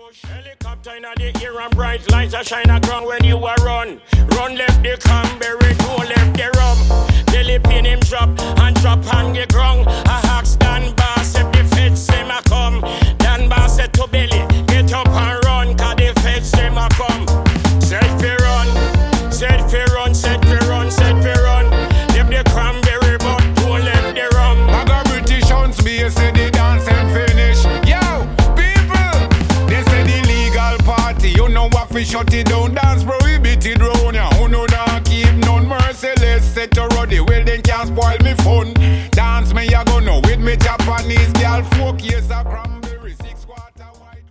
Helicopter in the air and bright lights are shine a ground when you are run. Run left the cranberry, go left the rum. Belly pin him drop and drop on the ground. A hawks Dan Bass if the feds them a come. Dan Bass said to Belly, get up and run, cause the feds them a come. Said fi run, said fi run, said fi run, said fi run. Left the cranberry but go left the rum. I got British hunts, me say the dance and finish. Yo, people, they say the legal party. You know what we shut it down, dance prohibited round ya. Who know not keep none merciless. Set to ruddy, well then can't spoil me fun. Dance me ya go know with me Japanese girl, folk yes I cram.